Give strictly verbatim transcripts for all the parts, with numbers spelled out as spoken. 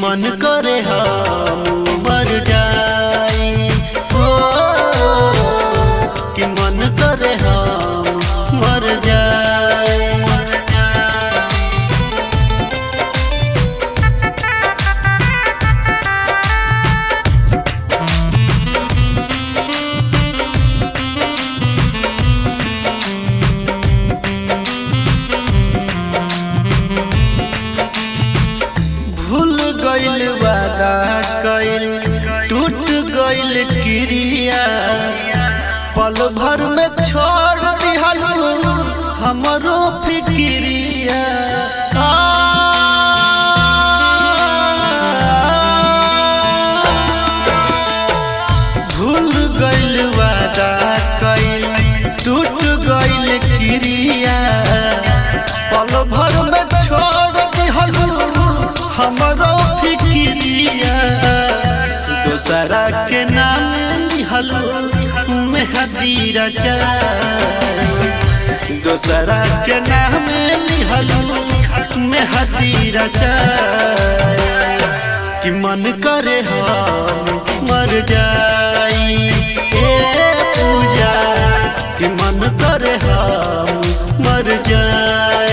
मन करे हम मर जाई हो, कि मन करे हम मर जाई। भूल गइल वादा कइल, टूट गइल क्रिया, पल भर में छोड़ दिहल हमरो फिक्रिया। भूल गइल वादा कइल, टूट गइल क्रिया, पल भर में छोड़ दिहल हमरो फिक्रिया। दोसरा के नाम लिहलो मेहदी रचा, दोसरा के नाम लिहलो मेहदी रचा, कि मन करे हम मर जाई ए पूजा, कि मन करे हम मर जाई।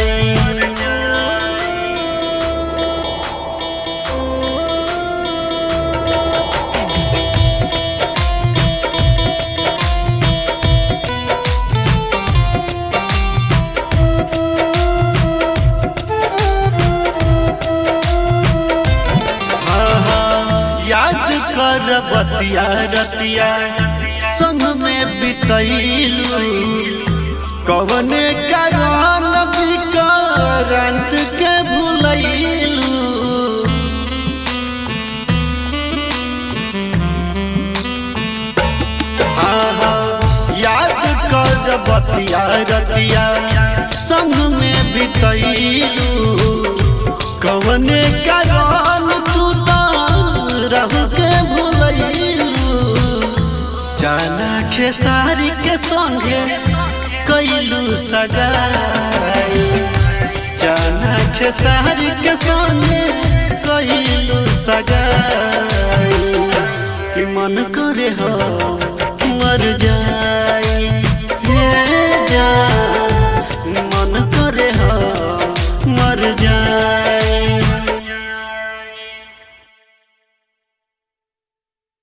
याद कर बतिया रतिया संग में बितैलू, कवने कारण विकरांत के भुलैलू। हाँ हाँ याद कर बतिया रतिया संग में बितैलू, कवने कारण तू रह के भुलैलू। जाना खेसारी के संगे कैलू सगाई, जाना खेसारी के संगे कैलू सगाई, कि मन करे हम मर जाई हे जान, मन करे हम मर जाई।